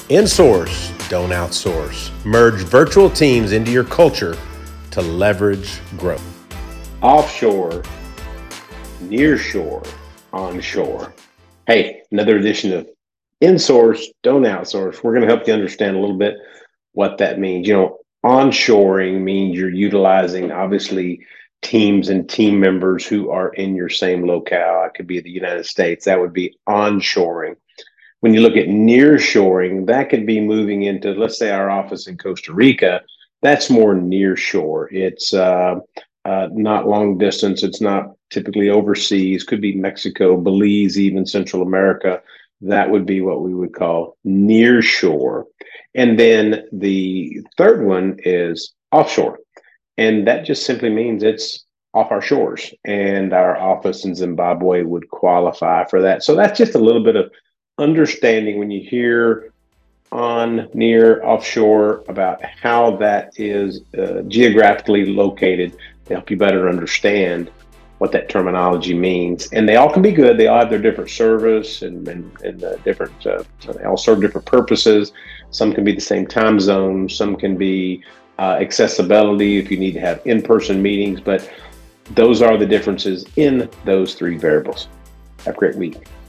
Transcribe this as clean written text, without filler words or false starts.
Insource, don't outsource. Merge virtual teams into your culture to leverage growth. Offshore, nearshore, onshore. Hey, another edition of Insource, don't outsource. We're going to help you understand a little bit what that means. Onshoring means you're utilizing, obviously, teams and team members who are in your same locale. It could be the United States. That would be onshoring. When you look at nearshoring, that could be moving into, let's say, our office in Costa Rica. That's more nearshore. It's not long distance. It's not typically overseas. Could be Mexico, Belize, even Central America. That would be what we would call nearshore. And then the third one is offshore. And that just simply means it's off our shores. And our office in Zimbabwe would qualify for that. So that's just a little bit of understanding when you hear on, near, offshore about how that is geographically located to help you better understand what that terminology means. And they all can be good. They all have their different service and different, they all serve different purposes. Some can be the same time zone. Some can be accessibility if you need to have in-person meetings. But those are the differences in those three variables. Have a great week.